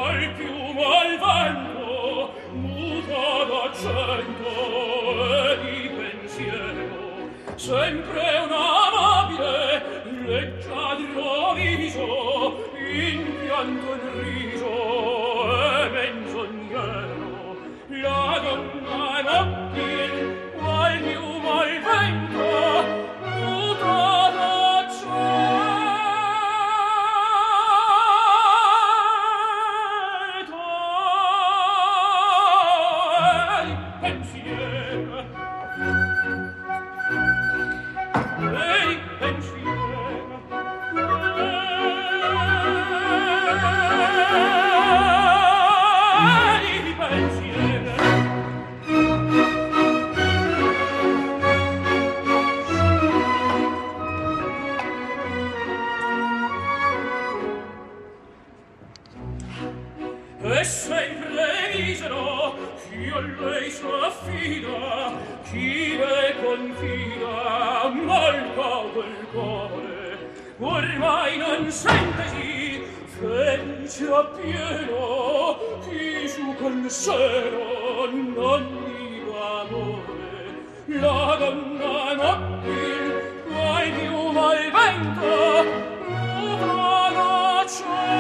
al piumo al vento, muta d'accento e di pensiero, sempre un amabile, leggiadro viso, in pianto in riso e menzognero, la donna è mobile, al piumo al vento, muta d'accento. E sempre misero, chi a lei s'affida, chi le confida, mal cauto il cuore, ormai non sentesi, felice appieno, chi su col seno non viva amore. La donna nobil, al piumo al vento, muta l'accento.